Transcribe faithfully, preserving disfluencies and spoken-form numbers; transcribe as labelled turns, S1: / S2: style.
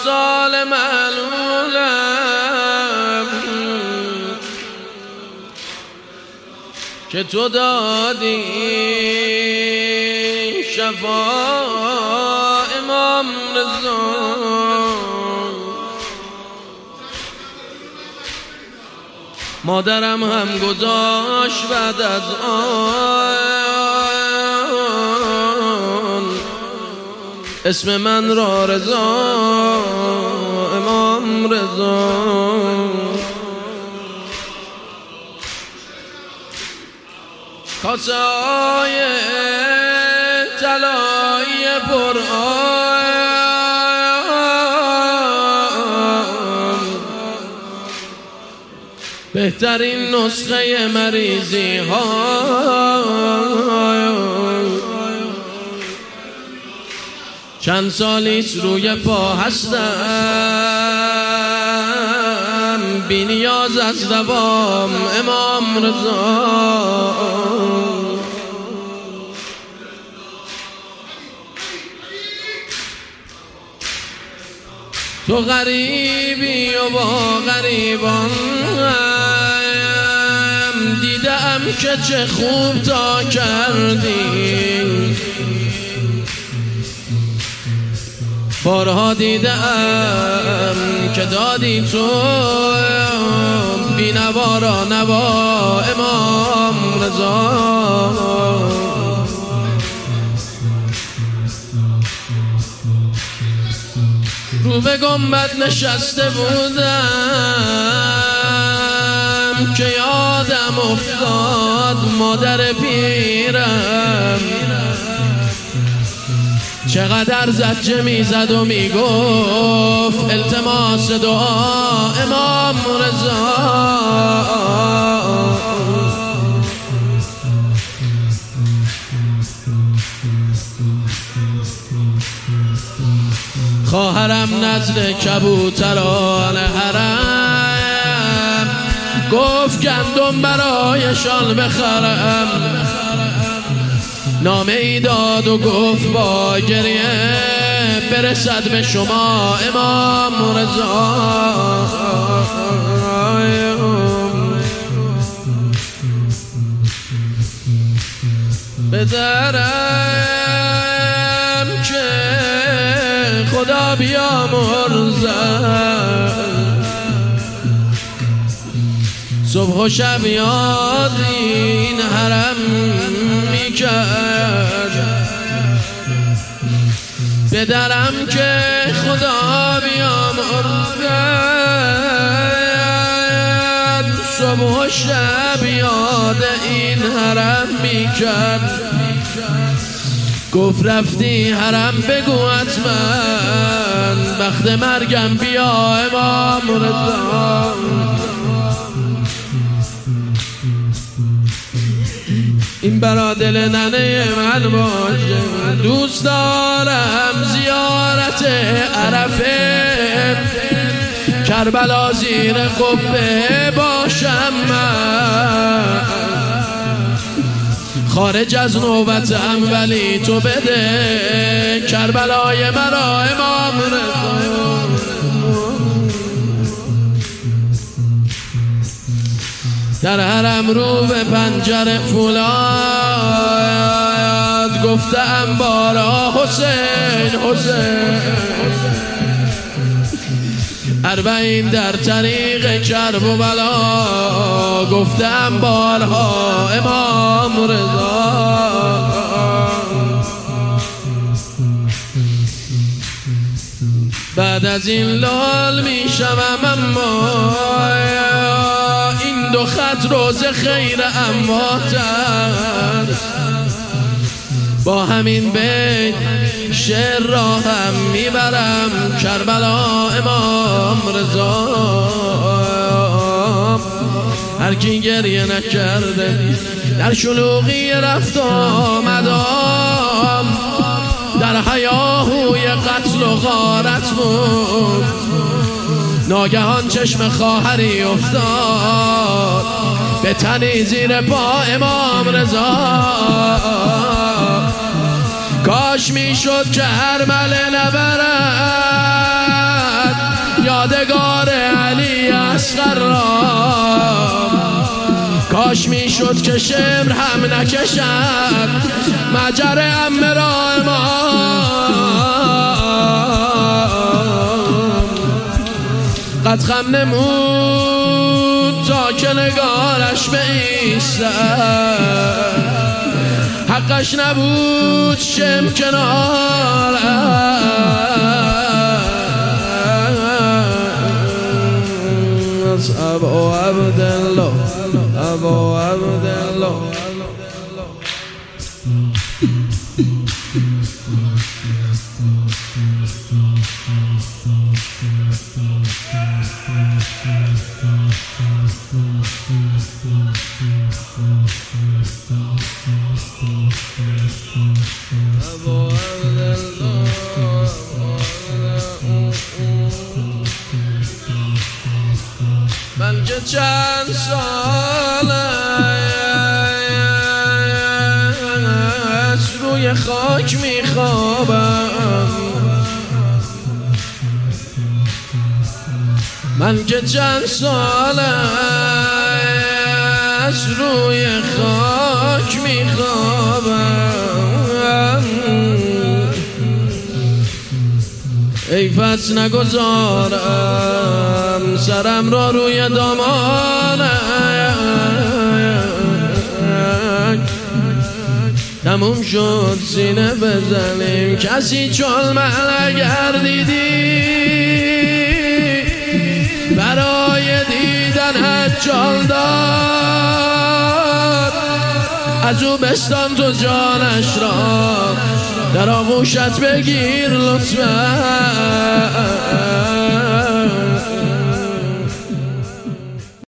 S1: سال معلولم که تو دادی شفا امام رضا. مادرم هم گذاشت بعد از آن اسم من را رضا، امام رضا. کاسه های طلایی پر بهترین نسخه مریضی ها. چند سالیست روی پا هستم، بی نیاز از دوام امام رضا. تو غریبی و با غریبان دیدم که چه خوب تا کردی. بارها دیدم که دادی تو بی نوا را نوا امام رضا. رو به گنبد نشسته بودم که یادم افتاد مادر پیرم چقدر زجه میزد و میگفت التماس دعا امام رضا. خواهرم نزد کبوتران حرم گفت گندم برایشان بخرم. نامه ای داد و گفت با گریه برسد به شما امام رضا. بدرم که خدا بیامرزد صبح و شب یاد این حرم میکرد. بدرم که خدا بیامرزد صبح و شب یاد این حرم میکرد. گفت رفتی حرم بگو حتما وقت مرگم بیا امام رضا. این برا دل ننه من باشه، دوست دارم زیارت عرفه کربلا زیر قبه باشم من. خارج از نوبتم ولی تو بده کربلای مرا امام رضا. در حرم رو به پنجره فولاد گفتم بارا حسین حسین. اربعین در طریق کرب و بلا گفتم بارها امام رضا. بعد از این لال می شوم اما این دو خط روز خیر امواتم. با همین بیت شعر را هم میبرم کربلا امام رضا. هر کی گریه نکرده در شلوغی رفت آمدام در هیاهوی قتل و غارت بود. ناگهان چشم خواهری افتاد به تنی زیر پا امام رضا. کاش میشد که هر مله نبرم شد که شمر هم نکشد مجر امرا امام قد خم نمود تا که نگارش بایستد حقش نبود شم کنار از ابو عبدالله ابو عبدالله من که چند ساله از روی خاک میخوابم من که چند ساله از روی خاک میخوابم عیفت نگذارم سرم را روی دامانک تموم شد سینه بزنیم کسی چون من اگر دیدی برای دیدنت جان داد از او بستان تو جانش را در آغوشت بگیر لطفاً